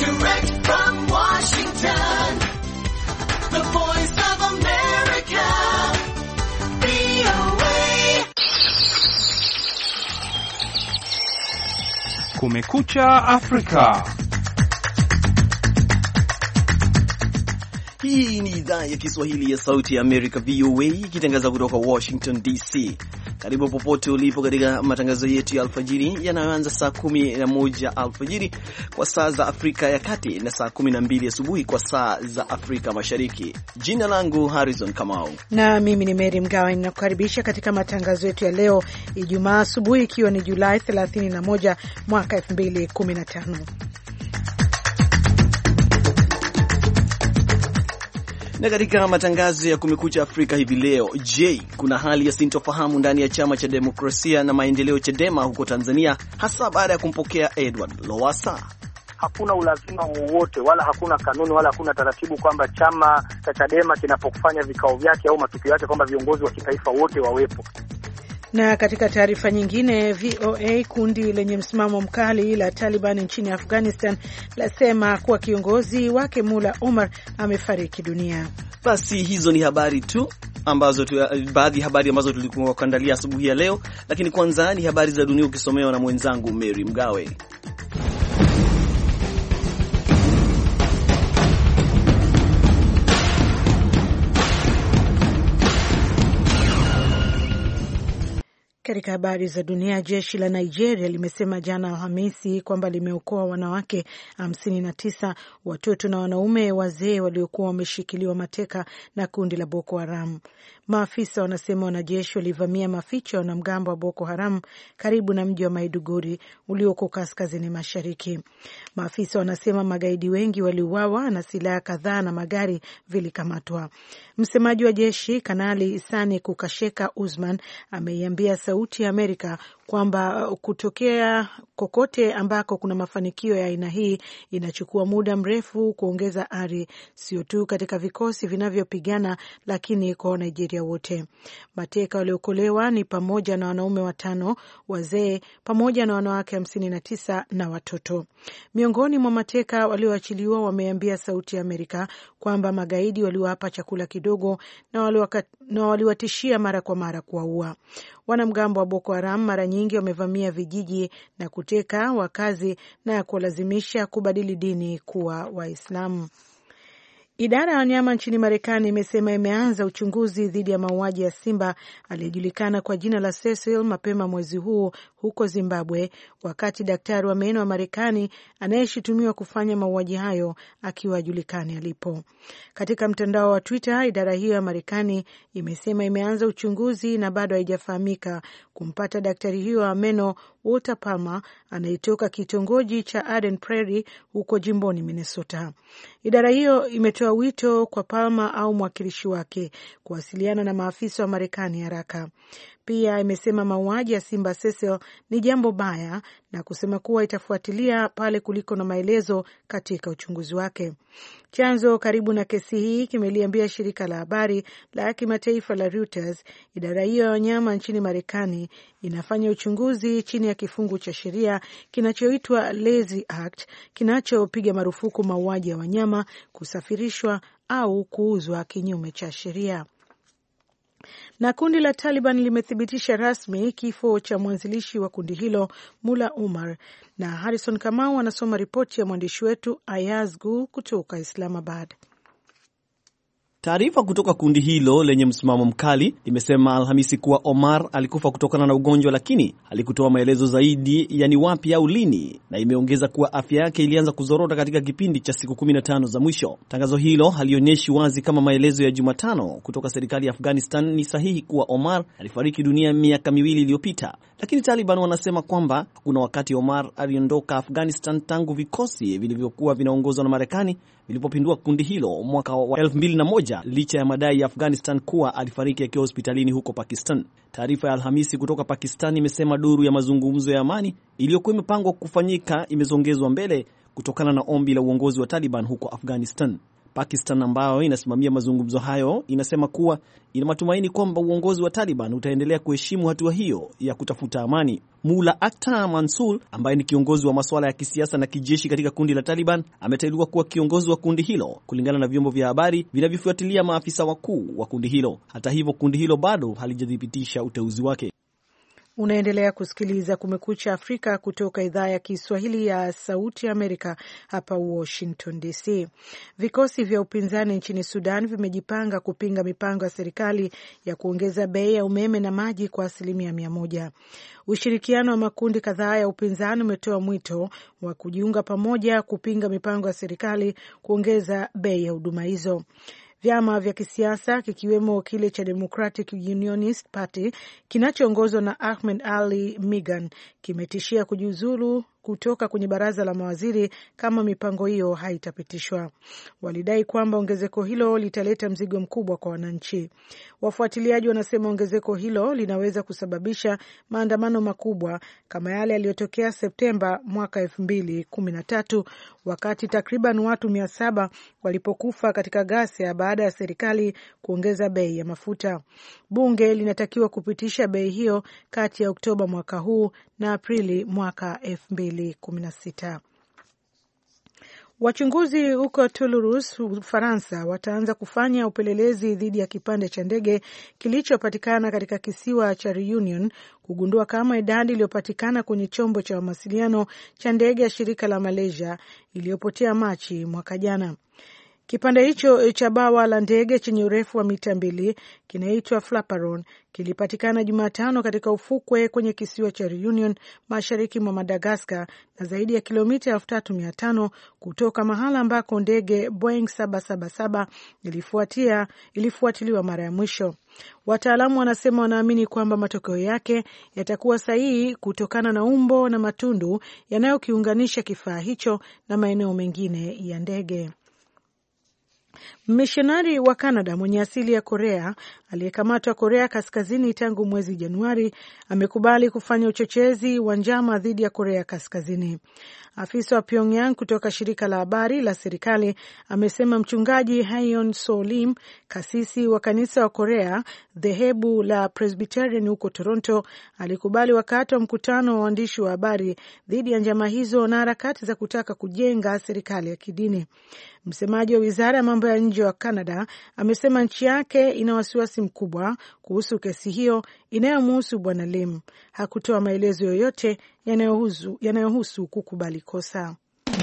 Direct from Washington, the voice of America, VOA. Kumekucha Afrika. Hii ni idhaa ya Kiswahili ya Sauti ya Amerika, VOA, ikitangaza kutoka Washington DC. Karibu popote ulipo katika matangazo yetu ya alfajiri yanayoanza saa 11 alfajiri kwa saa za Afrika ya Kati na saa 12 asubuhi kwa saa za Afrika Mashariki. Jina langu Harrison Kamau. Na mimi ni Mary Mgawe, ninakukaribisha katika matangazo yetu ya leo Ijumaa asubuhi, ikiwa ni Julai 31 mwaka 2015. Na katika matangazo ya Kumekucha Afrika hivi leo, je, kuna hali ya sintofahamu ndani ya chama cha demokrasia na maendeleo Chadema huko Tanzania, hasa baada ya kumpokea Edward Lowassa? Hakuna ulazima wowote wala hakuna kanuni wala hakuna taratibu kwamba chama cha Chadema kinapofanya vikao vyake au matukio yake kwamba viongozi wa kitaifa wote wawepo. Na katika taarifa nyingine, VOA, kundi lenye msimamo mkali la Taliban nchini Afghanistan, lasema kuwa kiongozi wake Mullah Omar amefariki dunia. Basi hizo ni habari tu ambazo baadhi ya habari ambazo tulikuwa kuandalia asubuhi ya leo, lakini kwanza ni habari za dunia ukisomewa na mwenzangu Mary Mgawe. Katika habari za dunia, jeshi la Nigeria limesema jana Alhamisi kwamba limeokoa wanawake 59, watoto na wanaume wazee waliokuwa wameshikiliwa mateka na kundi la Boko Haram. Maafisa wanasema wanajeshi walivamia maficho ya wanamgambo wa Boko Haram karibu na mji wa Maiduguri ulioko kaskazini mashariki. Maafisa wanasema magaidi wengi waliuawa na silaha kadhaa na magari vilikamatwa. Msemaji wa jeshi Kanali Sani Kukasheka Usman ameiambia Sauti ya Amerika kwamba kutokea kokote ambako kuna mafanikio ya aina hii inachukua muda mrefu kuongeza ari, sio tu katika vikosi vinavyopigana lakini kwa Nigeria wote. Mateka waliokolewa ni pamoja na wanaume 5, wazee pamoja na wanawake 59 na watoto. Miongoni mwa mateka walioachiliwa wameambia Sauti ya Amerika kwamba magaidi waliwapa chakula kidogo na waliwatishia mara kwa mara kuwaua. Wanamgambo wa Boko Haram mara nyingi wamevamia vijiji na kuteka wakazi na kuwalazimisha kubadili dini kuwa Waislamu. Idara ya wanyama nchini Marekani imesema imeanza uchunguzi dhidi ya mauaji ya simba aliyejulikana kwa jina la Cecil mapema mwezi huu huko Zimbabwe, wakati daktari wa meno wa Marekani anayeshutumiwa kufanya mauaji hayo akiwa hajulikani alipo. Katika mtandao wa Twitter, idara hiyo ya Marekani imesema imeanza uchunguzi na bado haijafahamika kumpata daktari huyo wa meno Walter Palmer anayetoka kitongoji cha Arden Prairie huko jimboni Minnesota. Idara hiyo imetoa wito kwa Palmer au mwakilishi wake kuwasiliana na maafisa wa Marekani haraka. Pia imesema mauaji ya simba Cecil ni jambo baya na kusema kuwa itafuatilia pale kuliko na maelezo katika uchunguzi wake. Chanzo karibu na kesi hii kimeliambia shirika la habari la kimataifa la Reuters idara hiyo ya wanyama nchini Marekani inafanya uchunguzi chini ya kifungu cha sheria kinachoitwa Lazy Act kinachopiga marufuku mauaji ya wanyama kusafirishwa au kuuzwa kinyume cha sheria. Na kundi la Taliban limethibitisha rasmi kifo cha mwanzilishi wa kundi hilo Mullah Omar. Na Harrison Kamau anasoma ripoti ya mwandishi wetu Ayaz Gul kutoka Islamabad. Taarifa kutoka kundi hilo lenye msimamo mkali limesema Alhamisi kuwa Omar alikufa kutokana na ugonjwa, lakini alikutoa maelezo zaidi yani wapi au lini, na imeongeza kuwa afya yake ilianza kuzorota katika kipindi cha siku 15 za mwisho. Tangazo hilo halionyeshi wazi kama maelezo ya Jumatano kutoka serikali ya Afghanistan ni sahihi kuwa Omar alifariki dunia miaka 2 iliyopita, lakini Taliban wanasema kwamba kuna wakati Omar aliondoka Afghanistan tangu vikosi vilivyokuwa vinaongozwa na Marekani vilipopindua kundi hilo mwaka wa 2001, licha ya madai ya Afghanistan kuwa alifariki akiwa hospitalini huko Pakistan. Taarifa ya Alhamisi kutoka Pakistan imesema duru ya mazungumzo ya amani iliyokuwa imepangwa kufanyika imezongezwa mbele kutokana na ombi la uongozi wa Taliban huko Afghanistan. Pakistan ambayo inasimamia mazungumzo hayo inasema kuwa ina matumaini kwamba uongozi wa Taliban utaendelea kuheshimu hatua hiyo ya kutafuta amani. Mullah Akhtar Mansur ambaye ni kiongozi wa masuala ya kisiasa na kijeshi katika kundi la Taliban ameteuliwa kuwa kiongozi wa kundi hilo kulingana na vyombo vya habari vinavyofuatilia maafisa wakuu wa kundi hilo. Hata hivyo, kundi hilo bado halijathibitisha uteuzi wake. Unaendelea kusikiliza Kumekucha Afrika kutoka idhaa ya Kiswahili ya Sauti ya Amerika hapa Washington DC. Vikosi vya upinzani nchini Sudan vimejipanga kupinga mipango ya serikali ya kuongeza bei ya umeme na maji kwa 100%. Ushirikiano wa makundi kadhaa ya upinzani umetoa mwito wa kujiunga pamoja kupinga mipango ya serikali kuongeza bei ya huduma hizo. Vyama vya kisiasa kikiwemo kile cha Democratic Unionist Party kinachoongozwa na Ahmed Ali Migan kimetishia kujiuzulu kutoka kwenye baraza la mawaziri kama mipango hiyo haitapitishwa. Walidai kwamba ongezeko hilo litaleta mzigo mkubwa kwa wananchi. Wafuatiliaji wanasema ongezeko hilo linaweza kusababisha maandamano makubwa kama yale yaliyotokea Septemba mwaka 2013 wakati takriban watu 700 walipokufa katika ghasia baada ya serikali kuongeza bei ya mafuta. Bunge linatakiwa kupitisha bei hiyo kati ya Oktoba mwaka huu na Aprili mwaka 2016. Wachunguzi huko Toulouse, Ufaransa, wataanza kufanya upelelezi dhidi ya kipande cha ndege kilichopatikana katika kisiwa cha Reunion kugundua kama idadi iliyopatikana kwenye chombo cha mawasiliano cha ndege ya shirika la Malaysia iliyopotea Machi mwaka jana. Kipande hicho cha bawa la ndege chenye urefu wa mita 2 kinaitwa Flaperon kilipatikana Jumatano katika ufukwe kwenye kisiwa cha Reunion mashariki mwa Madagascar na zaidi ya kilomita 3500 kutoka mahala ambako ndege Boeing 777 ilifuatiliwa mara ya mwisho. Wataalamu wanasema wanaamini kwamba matokeo yake yatakuwa sahihi kutokana na umbo na matundu yanayokiunganisha kifaa hicho na maeneo mengine ya ndege. Mishonari wa Canada mwenye asili ya Korea aliyekamatwa Korea Kaskazini tangu mwezi Januari amekubali kufanya uchochezi wa njama dhidi ya Korea Kaskazini. Afisa wa Pyongyang kutoka shirika la habari la serikali amesema mchungaji Haeyon So-lim, kasisi wa kanisa wa Korea dhehebu la Presbyterian huko Toronto, alikubali wakati wa mkutano wa waandishi wa habari dhidi ya njama hizo na harakati za kutaka kujenga serikali ya kidini. Msemaji wa wizara ya mambo ya nje wa Canada amesema nchi yake ina wasiwasi mkubwa kuhusu kesi hiyo inayomhusu Bwana Lim. Hakutoa maelezo yoyote yanayohusu kukubali kosa.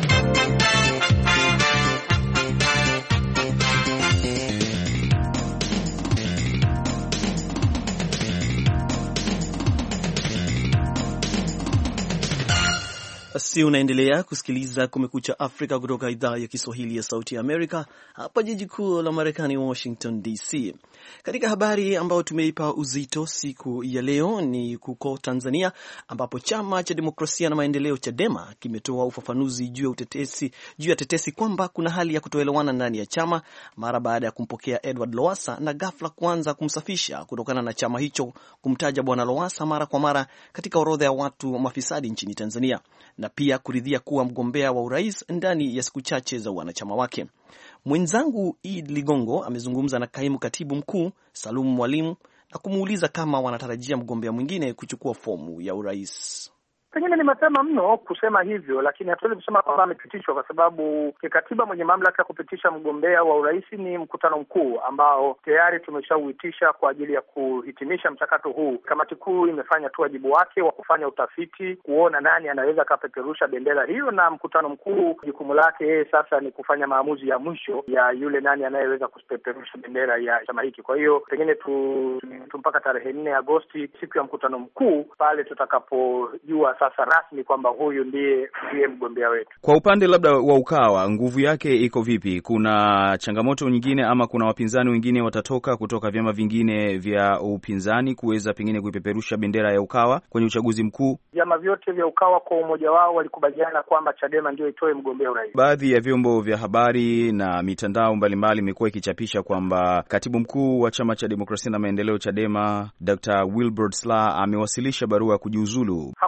Si unaendelea kusikiliza Kumekucha Afrika kutoka idhaa ya Kiswahili ya Sauti ya Amerika hapa jiji kuu la Marekani, Washington DC. Katika habari ambayo tumeipa uzito siku ya leo ni kuko Tanzania, ambapo chama cha demokrasia na maendeleo Chadema kimetoa ufafanuzi juu ya tetesi kwamba kuna hali ya kutoelewana ndani ya chama mara baada ya kumpokea Edward Lowassa na ghafla kuanza kumsafisha kutokana na chama hicho kumtaja Bwana Lowassa mara kwa mara katika orodha ya watu mafisadi nchini Tanzania, na pia kuridhia kuwa mgombea wa urais ndani ya siku chache za wanachama wake. Mwenzangu Id Ligongo amezungumza na kaimu katibu mkuu Salum Mwalimu na kumuuliza kama wanatarajia mgombea mwingine kuchukua fomu ya urais. Pengine ni mapema mno kusema hivyo, lakini hatuwezi kusema kwamba amepitishwa, kwa sababu kikatiba mwenye mamlaka ya kupitisha mgombea wa urais ni mkutano mkuu ambao tayari tumeshauitisha kwa ajili ya kuhitimisha mchakato huu. Kamati kuu imefanya tu wajibu wake wa kufanya utafiti, kuona nani anaweza kapeperusha bendera hiyo, na mkutano mkuu jukumu lake yeye sasa ni kufanya maamuzi ya mwisho ya yule nani anayeweza kupeperusha bendera ya chama hiki. Kwa hiyo pengine tu mpaka tarehe 4 Agosti, siku ya mkutano mkuu, pale tutakapojua sasa rasmi kwamba huyu ndiye mgombea wetu. Kwa upande labda wa Ukawa, nguvu yake iko vipi? Kuna changamoto nyingine ama kuna wapinzani wengine watatoka kutoka vyama vingine vya upinzani kuweza pengine kuipeperusha bendera ya Ukawa kwenye uchaguzi mkuu? Vyama vyote vya Ukawa kwa umoja wao walikubaliana kwamba Chadema ndio itoe mgombea urais. Baadhi ya vyombo vya habari na mitandao mbalimbali imekuwa ikichapisha kwamba katibu mkuu wa chama cha demokrasia na maendeleo Chadema Dr. Wilbrod Slaa amewasilisha barua ya kujiuzulu. Hakuna ukweli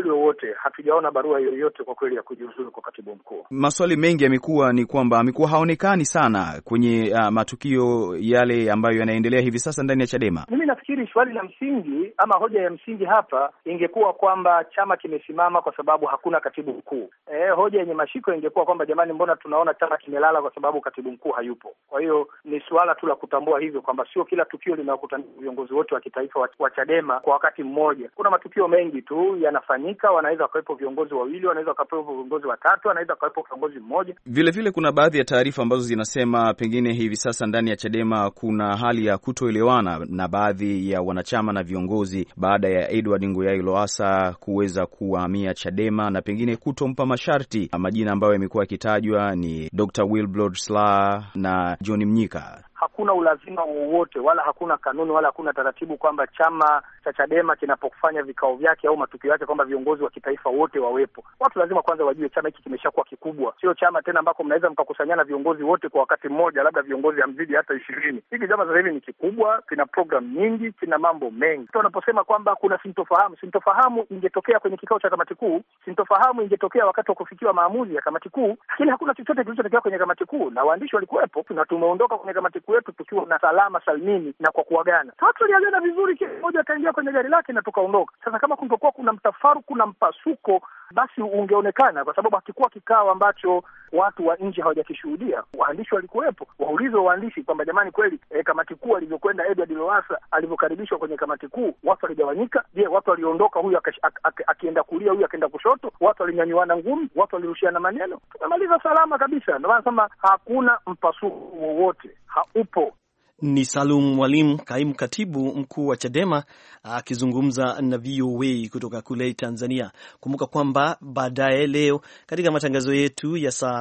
ukweli wowote, hatujaona barua yoyote kwa kweli ya kujiuzulu kwa katibu mkuu. Maswali mengi yamekuwa ni kwamba amekuwa haonekani sana kwenye matukio yale ambayo yanaendelea hivi sasa ndani ya Chadema. Mimi nafikiri swali la msingi ama hoja ya msingi hapa ingekuwa kwamba chama kimesimama kwa sababu hakuna katibu mkuu. Hoja yenye mashiko ingekuwa kwamba jamani, mbona tunaona chama kimelala kwa sababu katibu mkuu hayupo. Kwa hiyo ni suala tu la kutambua hivyo kwamba sio kila tukio linakutanisha viongozi wote wa kitaifa wa Chadema kwa wakati mmoja. Kuna matukio mengi tu yanafanyika, wanaweza wakawepo viongozi wawili, wanaweza wakawepo viongozi watatu, wanaweza wakawepo kiongozi mmoja. Vile kuna baadhi ya taarifa ambazo zinasema pengine hivi sasa ndani ya Chadema kuna hali ya kutoelewana na baadhi ya wanachama na viongozi baada ya Edward Ngoyai Lowassa kuweza kuhamia Chadema na pengine kutompa masharti. Majina ambayo yamekuwa yakitajwa ni Dr. Wilbrod Slaa na John Mnyika. Hakuna ulazima wowote wala hakuna kanuni wala hakuna taratibu kwamba chama cha Chadema kinapofanya vikao vyake au matukio yake kwamba viongozi wa kitaifa wote wawepo. Watu lazima kwanza wajue chama hiki kimeshakuwa kikubwa. Sio chama tena ambako mnaweza mkakusanyana viongozi wote kwa wakati mmoja, labda viongozi hamzidi hata 20. Hiki chama sasa hivi ni kikubwa, kina program nyingi, kina mambo mengi. Wanaposema kwamba kuna sintofahamu ingetokea kwenye kikao cha kamati kuu, sintofahamu ingetokea wakati wa kufikiwa maamuzi ya kamati kuu, lakini hakuna chochote kilichotokea kwenye kamati kuu na waandishi walikuwepo na tumeondoka kwenye kamati kuu yetu tukiwa na salama salimini na kwa kuagana. Watu waliagana vizuri, kila mmoja akaingia kwenye gari lake na tukaondoka. Sasa kama kungekuwa kuna mtafaruku, kuna mpasuko, basi ungeonekana, kwa sababu hakikuwa kikao ambacho watu wa nje hawajakishuhudia. Waandishi walikuwepo, waulizwe waandishi kwamba jamani, kweli kamati kuu alivyokwenda Edward Lowassa alivyokaribishwa kwenye kamati kuu, watu waligawanyika? Je, watu waliondoka, huyu akienda kulia, huyu akienda kushoto? Watu walinyanyuana ngumi? Watu walirushiana maneno? Tumemaliza salama kabisa. Ndio maana nasema hakuna mpasuko wowote, haupo. Ni Salum Mwalimu, kaimu katibu mkuu wa Chadema, akizungumza na VOA kutoka kule Tanzania. Kumbuka kwamba baadaye leo katika matangazo yetu ya saa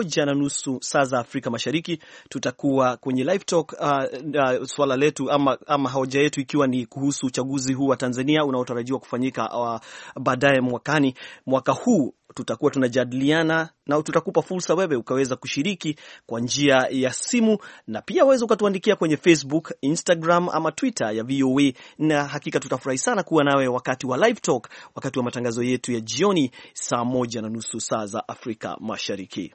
1:30 saa za Afrika Mashariki tutakuwa kwenye live talk, swala letu ama hoja yetu ikiwa ni kuhusu uchaguzi huu wa Tanzania unaotarajiwa kufanyika baadaye mwaka huu. Tutakuwa tunajadiliana na tutakupa fursa wewe ukaweza kushiriki kwa njia ya simu, na pia waweza ukatuandikia kwenye Facebook, Instagram ama Twitter ya VOA, na hakika tutafurahi sana kuwa nawe wakati wa live talk, wakati wa matangazo yetu ya jioni saa 1:30 saa za Afrika Mashariki.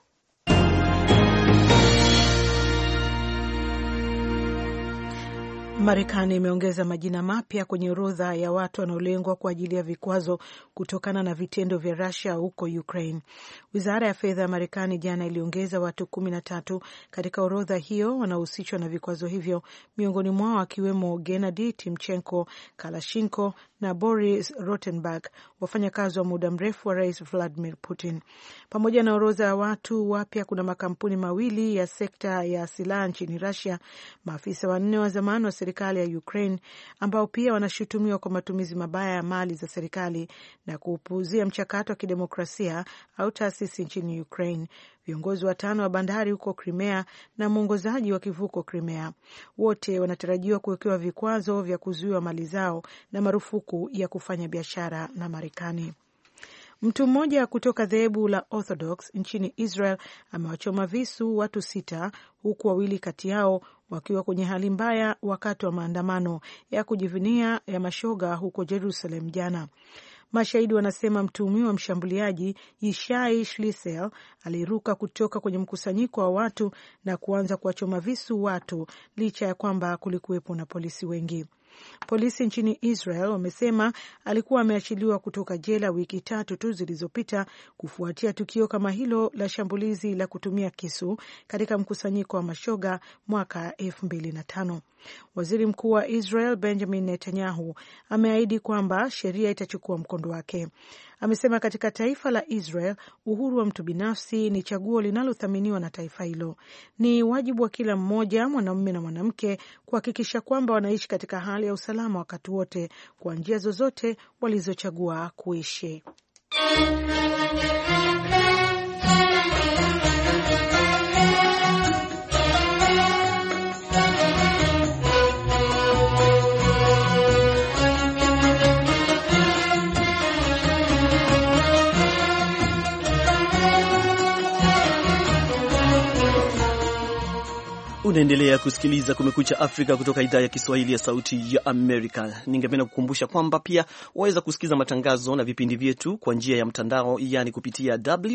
Marekani imeongeza majina mapya kwenye orodha ya watu wanaolengwa kwa ajili ya vikwazo kutokana na vitendo vya Russia huko Ukraine. Wizara ya fedha ya Marekani jana iliongeza watu 13 katika orodha hiyo wanaohusishwa na vikwazo hivyo, miongoni mwao akiwemo Gennady Timchenko, Kalashnikov na Boris Rotenberg, wafanyakazi wa muda mrefu wa Rais Vladimir Putin. Pamoja na orodha ya watu wapya, kuna makampuni mawili ya sekta ya silaha nchini Russia, maafisa 4 wa zamani wa serikali ya Ukraine ambao pia wanashutumiwa kwa matumizi mabaya ya mali za serikali na kuupuuzia mchakato wa kidemokrasia au taasisi nchini Ukraine, viongozi 5 wa bandari huko Crimea na mwongozaji wa kivuko Crimea. Wote wanatarajiwa kuwekewa vikwazo vya kuzuiwa mali zao na marufuku ya kufanya biashara na Marekani. Mtu mmoja kutoka dhehebu la Orthodox nchini Israel amewachoma visu watu 6 huku 2 kati yao wakiwa kwenye hali mbaya wakati wa maandamano ya kujivunia ya mashoga huko Jerusalem jana. Mashahidi wanasema mtuhumiwa mshambuliaji Yishai Shlisel aliruka kutoka kwenye mkusanyiko wa watu na kuanza kuwachoma visu watu licha ya kwamba kulikuwepo na polisi wengi. Polisi nchini Israel wamesema alikuwa ameachiliwa kutoka jela wiki 3 tu zilizopita kufuatia tukio kama hilo la shambulizi la kutumia kisu katika mkusanyiko wa mashoga mwaka 2005. Waziri Mkuu wa Israel Benjamin Netanyahu ameahidi kwamba sheria itachukua mkondo wake. Amesema katika taifa la Israel, uhuru wa mtu binafsi ni chaguo linalothaminiwa na taifa hilo. Ni wajibu wa kila mmoja, mwanamume na mwanamke, kuhakikisha kwamba wanaishi katika hali ya usalama wakati wote kwa njia zozote walizochagua kuishi. Unaendelea kusikiliza Kumekucha Afrika kutoka idhaa ya Kiswahili ya Sauti ya Amerika. Ningependa kukumbusha kwamba pia waweza kusikiza matangazo na vipindi vyetu kwa njia ya mtandao, yani kupitia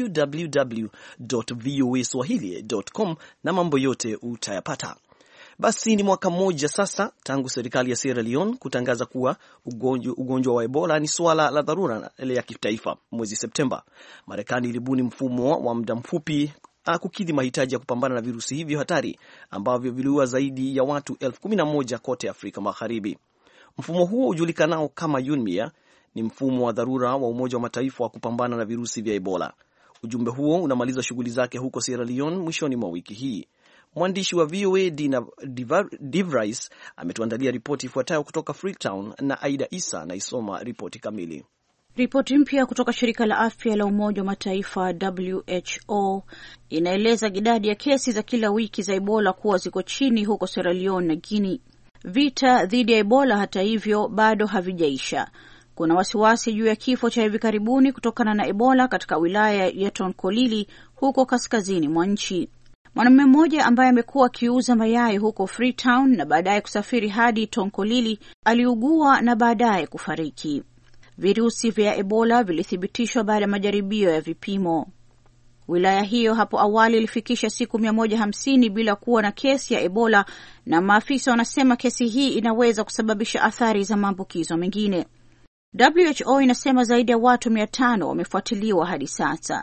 www.voaswahili.com, na mambo yote utayapata. Basi ni mwaka mmoja sasa tangu serikali ya Sierra Leone kutangaza kuwa ugonjwa wa Ebola ni suala la dharura ya kitaifa. Mwezi Septemba, Marekani ilibuni mfumo wa muda mfupi kukidhi mahitaji ya kupambana na virusi hivyo hatari ambavyo viliua zaidi ya watu 11,000 kote Afrika Magharibi. Mfumo huo ujulikanao kama UNMIR ni mfumo wa dharura wa Umoja wa Mataifa wa kupambana na virusi vya Ebola. Ujumbe huo unamaliza shughuli zake huko Sierra Leone mwishoni mwa wiki hii. Mwandishi wa VOA Divrais ametuandalia ripoti ifuatayo kutoka Freetown, na Aida Isa naisoma ripoti kamili. Ripoti mpya kutoka shirika la afya la Umoja wa Mataifa WHO inaeleza idadi ya kesi za kila wiki za Ebola kuwa ziko chini huko Sierra Leone na Guinea. Vita dhidi ya Ebola hata hivyo bado havijaisha. Kuna wasiwasi juu ya kifo cha hivi karibuni kutokana na Ebola katika wilaya ya Tonkolili huko kaskazini mwa nchi. Mwanamume mmoja ambaye amekuwa akiuza mayai huko Freetown na baadaye kusafiri hadi Tonkolili aliugua na baadaye kufariki. Virusi vya Ebola vilithibitishwa baada ya majaribio ya vipimo. Wilaya hiyo hapo awali ilifikisha siku 150 bila kuwa na kesi ya Ebola, na maafisa wanasema kesi hii inaweza kusababisha athari za maambukizo mengine. WHO inasema zaidi ya watu 500 wamefuatiliwa hadi sasa.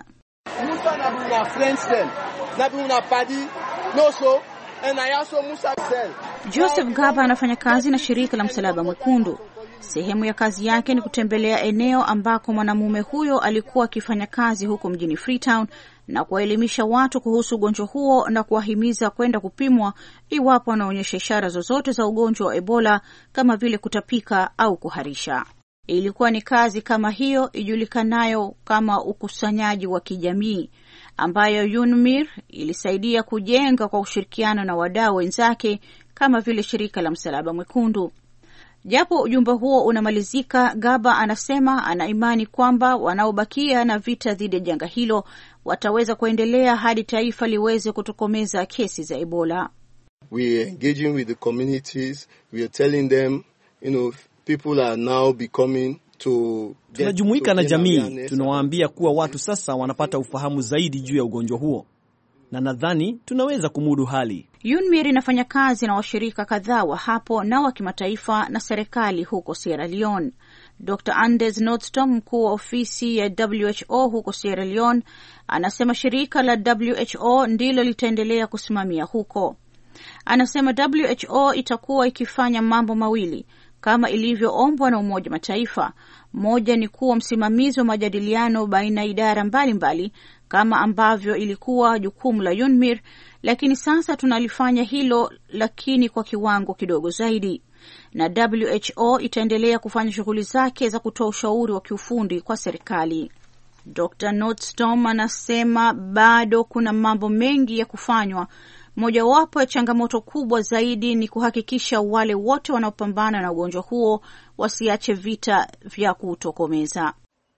Joseph Gaba anafanya kazi na shirika la Msalaba Mwekundu. Sehemu ya kazi yake ni kutembelea eneo ambako mwanamume huyo alikuwa akifanya kazi huko mjini Freetown na kuwaelimisha watu kuhusu ugonjwa huo na kuwahimiza kwenda kupimwa iwapo wanaonyesha ishara zozote za ugonjwa wa Ebola kama vile kutapika au kuharisha. Ilikuwa ni kazi kama hiyo ijulikanayo kama ukusanyaji wa kijamii ambayo UNMIR ilisaidia kujenga kwa ushirikiano na wadau wenzake kama vile shirika la Msalaba Mwekundu. Japo ujumbe huo unamalizika, Gaba anasema ana imani kwamba wanaobakia na vita dhidi ya janga hilo wataweza kuendelea hadi taifa liweze kutokomeza kesi za Ebola. We are engaging with the communities. We are telling them, people are now becoming to tunajumuika na jamii, tunawaambia kuwa watu sasa wanapata ufahamu zaidi juu ya ugonjwa huo, na nadhani tunaweza kumudu hali. UNMIR inafanya kazi na washirika kadhaa wa hapo na wa kimataifa na serikali huko Sierra Leone. Dr. Anders Nordstrom, mkuu wa ofisi ya WHO huko Sierra Leone, anasema shirika la WHO ndilo litaendelea kusimamia huko. Anasema WHO itakuwa ikifanya mambo mawili kama ilivyoombwa na Umoja Mataifa. Moja ni kuwa msimamizi wa majadiliano baina ya idara mbalimbali kama ambavyo ilikuwa jukumu la UNMIR, lakini sasa tunalifanya hilo lakini kwa kiwango kidogo zaidi. Na WHO itaendelea kufanya shughuli zake za kutoa ushauri wa kiufundi kwa serikali. Dr. Nordstrom anasema bado kuna mambo mengi ya kufanywa. Mojawapo ya changamoto kubwa zaidi ni kuhakikisha wale wote wanaopambana na ugonjwa huo wasiache vita vya kutokomeza.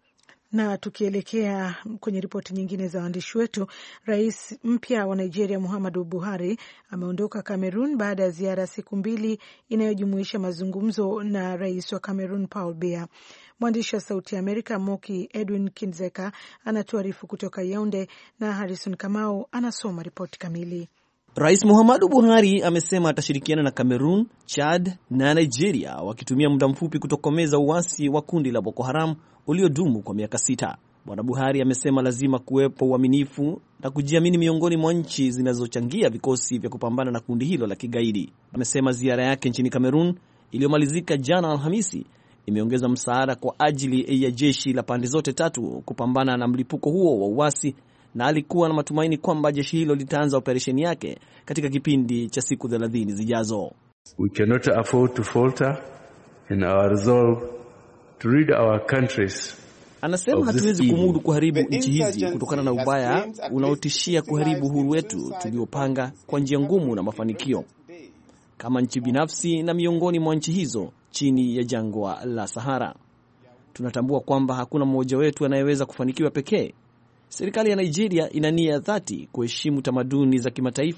Na tukielekea kwenye ripoti nyingine za waandishi wetu, rais mpya wa Nigeria Muhammadu Buhari ameondoka Cameroon baada ya ziara siku 2 inayojumuisha mazungumzo na rais wa Cameroon Paul Biya. Mwandishi wa Sauti ya Amerika Moki Edwin Kinzeka anatuarifu kutoka Yaounde na Harrison Kamau anasoma ripoti kamili. Rais Muhammadu Buhari amesema atashirikiana na Cameroon, Chad na Nigeria wakitumia muda mfupi kutokomeza uasi wa kundi la Boko Haram uliodumu kwa miaka 6. Bwana Buhari amesema lazima kuwepo uaminifu na kujiamini miongoni mwa nchi zinazochangia vikosi vya kupambana na kundi hilo la kigaidi. Amesema ziara yake nchini Cameroon iliyomalizika jana Alhamisi imeongeza msaada kwa ajili ya jeshi la pande zote tatu kupambana na mlipuko huo wa uasi, na alikuwa na matumaini kwamba jeshi hilo litaanza operesheni yake katika kipindi cha siku 30 zijazo. We cannot afford to falter in our resolve to rid our countries. Anasema hatuwezi kumudu kuharibu nchi hizi kutokana na ubaya unaotishia kuharibu uhuru wetu tuliopanga kwa njia ngumu na mafanikio, kama nchi binafsi na miongoni mwa nchi hizo chini ya jangwa la Sahara. Tunatambua kwamba hakuna mmoja wetu anayeweza kufanikiwa pekee. Serikali ya Nigeria ina nia dhati kuheshimu tamaduni za kimataifa,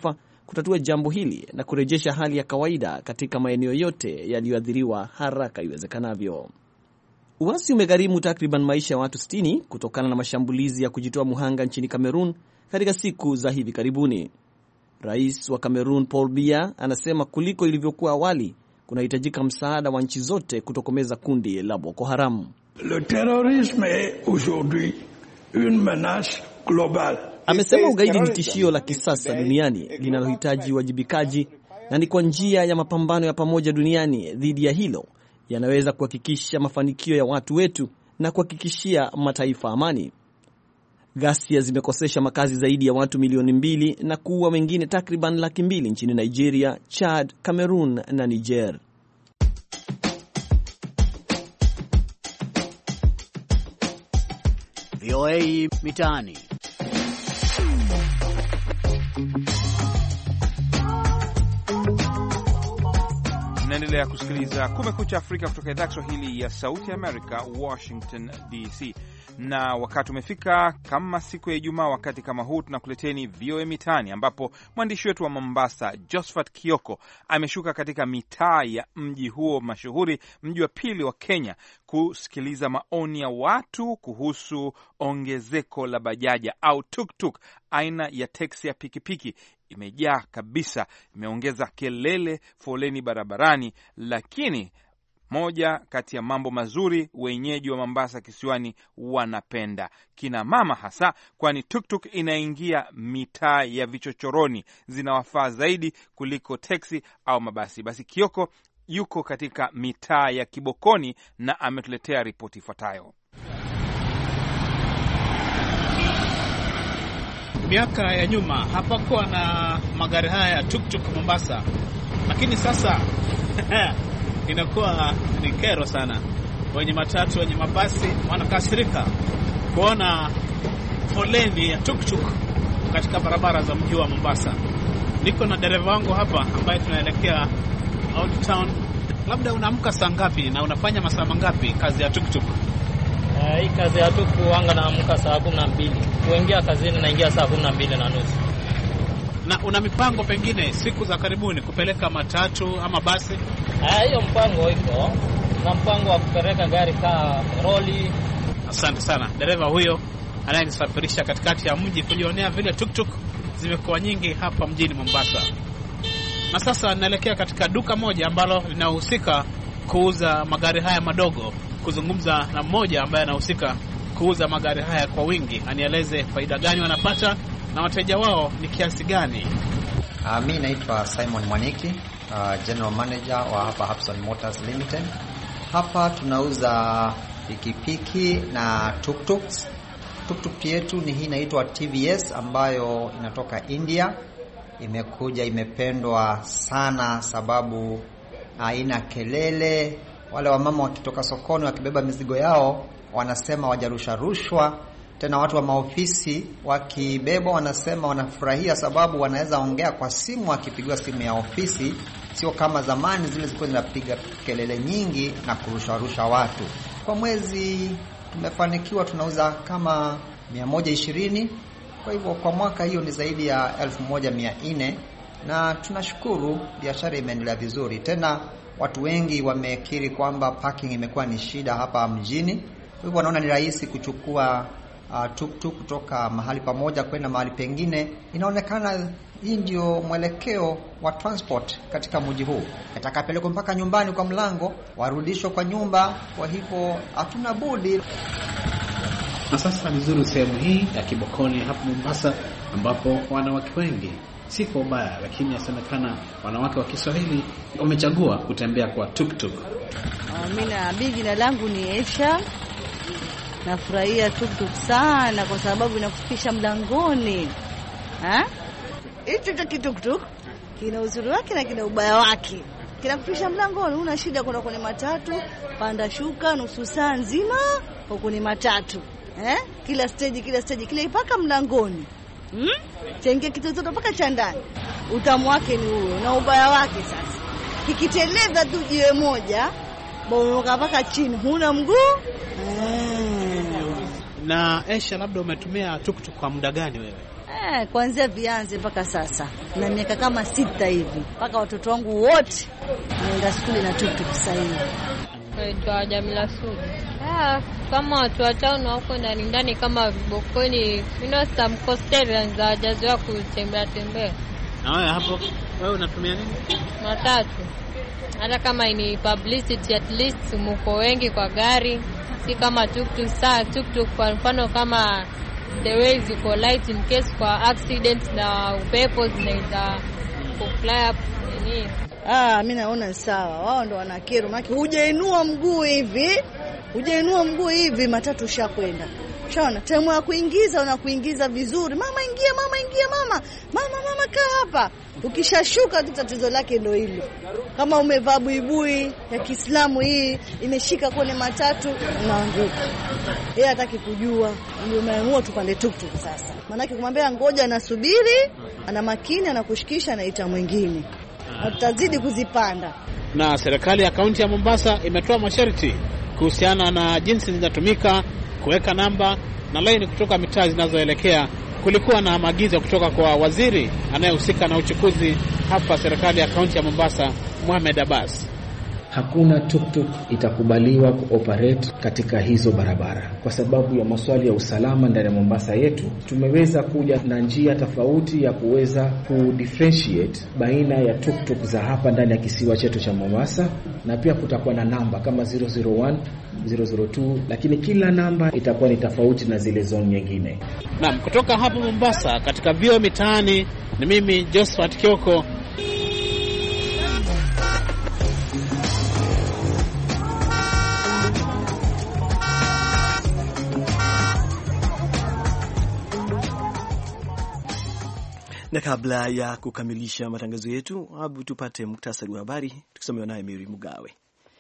kutatua jambo hili na kurejesha hali ya kawaida katika maeneo yote yaliyoathiriwa haraka iwezekanavyo. Uasi umegharimu takriban maisha ya watu 60 kutokana na mashambulizi ya kujitoa muhanga nchini Kamerun katika siku za hivi karibuni. Rais wa Kamerun Paul Biya anasema kuliko ilivyokuwa awali kunahitajika msaada wa nchi zote kutokomeza kundi la Boko Haram. Le terrorisme est aujourd'hui une menace globale. Amesema ugaidi ni tishio la kisasa duniani linalohitaji uwajibikaji, na ni kwa njia ya mapambano ya pamoja duniani dhidi ya hilo yanaweza kuhakikisha mafanikio ya watu wetu na kuhakikishia mataifa amani. Ghasia zimekosesha makazi zaidi ya watu milioni 2 na kuua wengine takriban 200,000 nchini Nigeria, Chad, Cameroon na Niger. VOA Mitaani. Naendelea kusikiliza Kumekucha Afrika kutoka idhaa ya Kiswahili ya Sauti ya Amerika, Washington DC. Na wakati umefika kama siku ya Ijumaa, wakati kama huu tunakuleteni VOA Mitaani, ambapo mwandishi wetu wa Mombasa Josephat Kioko ameshuka katika mitaa ya mji huo mashuhuri, mji wa pili wa Kenya, kusikiliza maoni ya watu kuhusu ongezeko la bajaja au tuktuk, aina ya teksi ya pikipiki. Imejaa kabisa, imeongeza kelele, foleni barabarani, lakini moja kati ya mambo mazuri wenyeji wa Mombasa kisiwani wanapenda, kina mama hasa, kwani tuktuk inaingia mitaa ya vichochoroni, zinawafaa zaidi kuliko teksi au mabasi. Basi Kioko yuko katika mitaa ya Kibokoni na ametuletea ripoti ifuatayo. Miaka ya nyuma hapakuwa na magari haya ya tuktuk Mombasa, lakini sasa inakuwa ni kero sana. Wenye matatu, wenye mabasi wanakasirika kuona foleni ya tuktuk katika barabara za mji wa Mombasa. Niko na dereva wangu hapa ambaye tunaelekea Old Town. Labda unaamka saa ngapi na unafanya masaa mangapi kazi ya tuktuk? Hii kazi ya tuktuk anga naamka saa 12. Kuingia kazini naingia saa 12:30. Na una mipango pengine siku za karibuni kupeleka matatu ama basi? Hiyo mpango iko. Na mpango wa kupeleka gari ka roli. Asante sana. Dereva huyo anayesafirisha katikati ya mji kujionea vile tuktuk zimekuwa nyingi hapa mjini Mombasa. Na sasa naelekea katika duka moja ambalo linahusika kuuza magari haya madogo, kuzungumza na mmoja ambaye anahusika kuuza magari haya kwa wingi, anieleze faida gani wanapata na wateja wao ni kiasi gani. Mimi naitwa Simon Mwaniki, General Manager wa hapa Hapson Motors Limited. Hapa tunauza pikipiki na tuktuks. Tuktuk yetu ni hii inaitwa TVS ambayo inatoka India. Imekuja imependwa sana sababu haina kelele. Wale wamama wakitoka sokoni wakibeba mizigo yao wanasema wajarusha rushwa. Tena watu wa maofisi wakibeba wanasema wanafurahia sababu wanaweza ongea kwa simu, wakipigiwa simu ya ofisi, sio kama zamani zile zilikuwa zinapiga kelele nyingi na kurusha watu. Kwa mwezi tumefanikiwa tunauza kama 120. Kwa hivyo kwa mwaka hiyo ni zaidi ya 1400, na tunashukuru biashara imeendelea vizuri. Tena watu wengi wamekiri kwamba parking imekuwa ni shida hapa mjini. Kwa hivyo wanaona ni rahisi kuchukua tuktuk kutoka mahali pamoja kwenda mahali pengine. Inaonekana hii ndio mwelekeo wa transport katika mji huu. Atakapelekwa mpaka nyumbani kwa mlango, warudishwe kwa nyumba. Kwa hivyo hatuna budi. Na sasa nizuru sehemu hii ya Kibokoni hapa Mombasa, ambapo wanawake wengi, si kwa ubaya, lakini yasemekana wanawake wa Kiswahili wamechagua kutembea kwa tuktuk. Mimi jina langu ni Aisha. Nafurahia tuktuk sana kwa sababu inakufikisha mlangoni. Hicho tuktuk kina uzuri wake na kina ubaya wake. Kinakufikisha mlangoni, una shida kwenda kwenye matatu, panda shuka nusu saa nzima huko ni matatu. Kila stage kile ipaka mlangoni. Chaingia kitoto mpaka cha ndani. Utamu wake ni huo na ubaya wake sasa. Kikiteleza tu jiwe moja, bomoka mpaka chini, huna mguu. Na Aisha, labda umetumia tuktuk kwa muda gani wewe? Kuanzia vianze mpaka sasa na miaka kama 6 hivi, mpaka watoto wangu wote naenda shule na tuktuk sasa hivi. Kwa Jamila Sudi. Kama watu wa town wako ndani kama Bokoni, some coastalians hawajazoea kutembea. Na wewe hapo, wewe unatumia nini? Matatu. Hata kama ni publicity, at least mko wengi kwa gari, si kama tuktuk kwa mfano kama the way ziko light in case kwa accidents na upepo zinaweza kufly up nini. Mimi naona sawa. Wao ndo wanakero, maana hujainua mguu hivi matatu shakwenda. Shaona time ya kuingiza unakuingiza vizuri. Mama ingia mama kaa hapa. Ukishashuka tu tatizo lake ndio hilo. Kama umevaa buibui ya Kiislamu hii imeshika kwenye matatu unaanguka. Yeye hataki kujua, ndio umeamua tupande tuktuk sasa. Maana kumwambia ngoja anasubiri, ana makini anakushikisha anaita mwingine. Tutazidi kuzipanda. Na serikali ya kaunti ya Mombasa imetoa masharti kuhusiana na jinsi zinatumika kuweka namba na laini kutoka mitaa zinazoelekea. Kulikuwa na maagizo kutoka kwa waziri anayehusika na uchukuzi hapa serikali ya kaunti ya Mombasa, Mohamed Abbas. Hakuna tuktuk itakubaliwa kuoperate katika hizo barabara kwa sababu ya maswali ya usalama ndani ya Mombasa yetu. Tumeweza kuja na njia tofauti ya kuweza kudifferentiate baina ya tuktuk za hapa ndani ya kisiwa chetu cha Mombasa, na pia kutakuwa na namba kama 001, 002, lakini kila namba itakuwa ni tofauti na zile zone nyingine. Naam, kutoka hapa Mombasa katika Vio Mitaani ni mimi Josephat Kioko. Na kabla ya kukamilisha matangazo yetu, hebu tupate muktasari wa habari tukisomewa naye Mary Mugawe.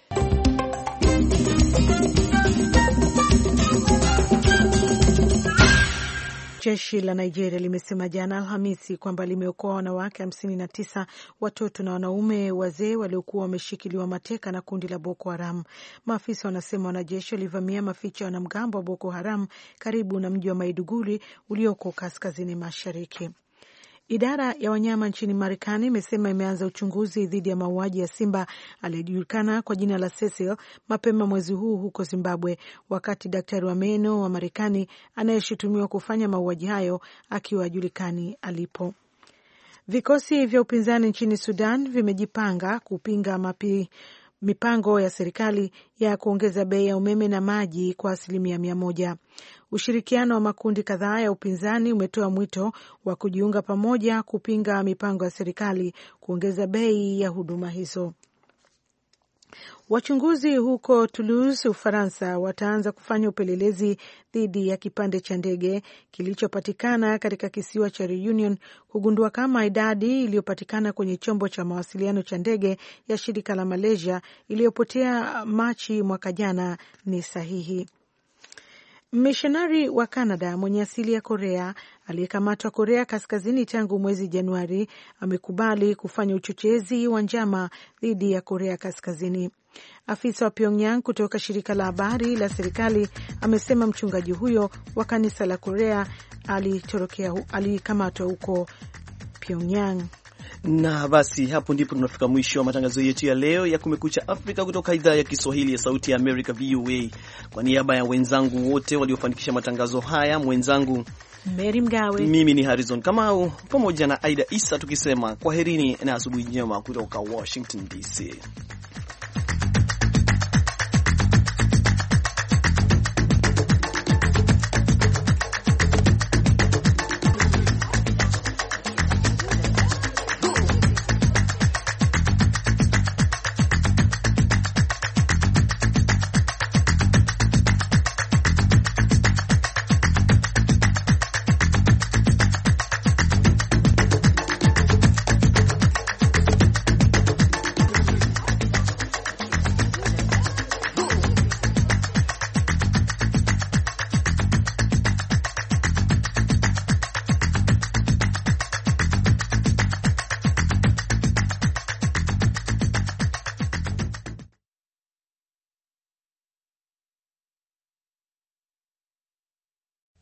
Jeshi la Nigeria limesema jana Alhamisi kwamba limeokoa wanawake 59, watoto na wanaume wazee waliokuwa wameshikiliwa mateka na kundi la Boko Haram. Maafisa wanasema wanajeshi walivamia maficho ya wanamgambo wa Boko Haram karibu na mji wa Maiduguri ulioko kaskazini mashariki. Idara ya wanyama nchini Marekani imesema imeanza uchunguzi dhidi ya mauaji ya simba aliyejulikana kwa jina la Cecil mapema mwezi huu huko Zimbabwe, wakati daktari wa meno wa Marekani anayeshutumiwa kufanya mauaji hayo akiwa hajulikani alipo. Vikosi vya upinzani nchini Sudan vimejipanga kupinga mipango ya serikali ya kuongeza bei ya umeme na maji kwa 100%. Ushirikiano wa makundi kadhaa ya upinzani umetoa mwito wa kujiunga pamoja kupinga mipango ya serikali kuongeza bei ya huduma hizo. Wachunguzi huko Toulouse, Ufaransa, wataanza kufanya upelelezi dhidi ya kipande cha ndege kilichopatikana katika kisiwa cha Reunion kugundua kama idadi iliyopatikana kwenye chombo cha mawasiliano cha ndege ya shirika la Malaysia iliyopotea Machi mwaka jana ni sahihi. Mishonari wa Canada mwenye asili ya Korea aliyekamatwa Korea Kaskazini tangu mwezi Januari amekubali kufanya uchochezi wa njama dhidi ya Korea Kaskazini. Afisa wa Pyongyang kutoka shirika la habari la serikali amesema mchungaji huyo wa kanisa la Korea alikamatwa huko Pyongyang. Na basi hapo ndipo tunafika mwisho wa matangazo yetu ya leo ya Kumekucha Afrika kutoka idhaa ya Kiswahili ya Sauti ya America, VOA. Kwa niaba ya wenzangu wote waliofanikisha matangazo haya, mwenzangu Mary Mgawe, mimi ni Harrison Kamau pamoja na Aida Isa, tukisema kwaherini na asubuhi njema kutoka Washington DC.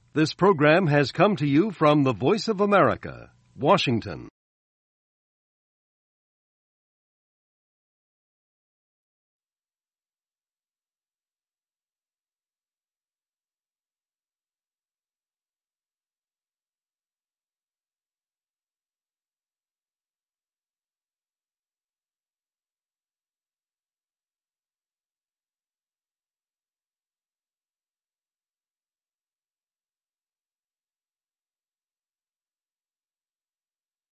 This program has come to you from the Voice of America, Washington.